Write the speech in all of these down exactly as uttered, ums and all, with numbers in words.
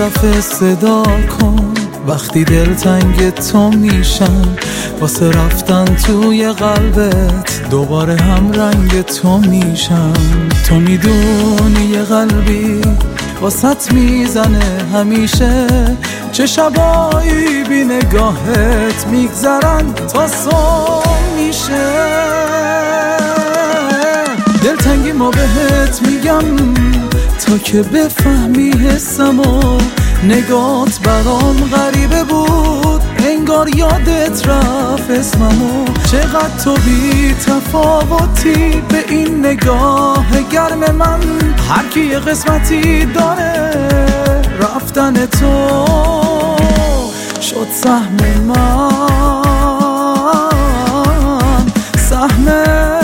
دفعه صدا کن وقتی دلتنگ تو میشم، واسه رفتن توی قلبت دوباره هم رنگ تو میشم. تو میدونی یه قلبی واسط میزنه همیشه، چه شبایی بی نگاهت میگذرن تا صبح میشه. دلتنگی ما بهت میگم تا که بفهمی حسمو، نگات برام غریبه بود انگار یادت رفت اسممو. چقدر تو بی تفاوتی به این نگاه گرم من، هر کی یه قسمتی داره رفتن تو شد سهم من، سهم من.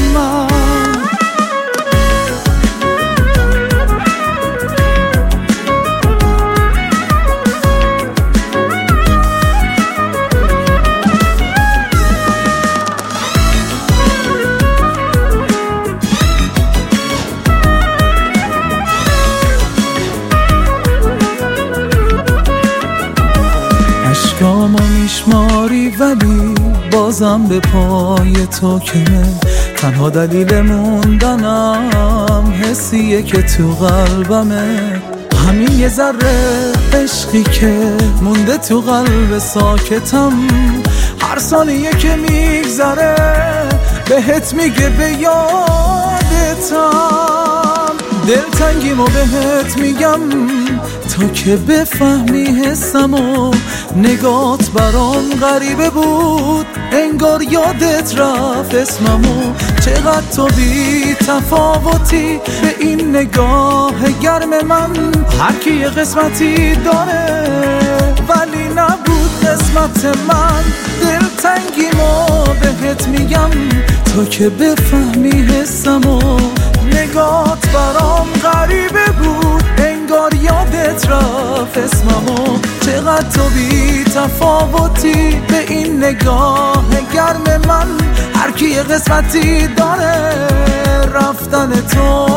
اشکامو میشماری ولی بازم به پای تو کمه. تنها دلیل موندنم حسیه که تو قلبمه، همین یه ذره عشقی که مونده تو قلب ساکتم. هر ثانیه که میگذره بهت میگه به یادتم. دلتنگیمو بهت میگم تا که بفهمی حسمو، نگات برام غریبه بود انگار یادت رفت اسممو. چقدر تو بی تفاوتی به این نگاه گرم من، هر کی یه قسمتی داره ولی نبود قسمت من. دلتنگیمو بهت میگم تا که بفهمی حسمو، نگات برام غریبه بود انگار یادت رفت اسممو. چقدر تو بی تفاوتی به این نگاه گرم من، هر کی یه قسمتی داره رفتن تو.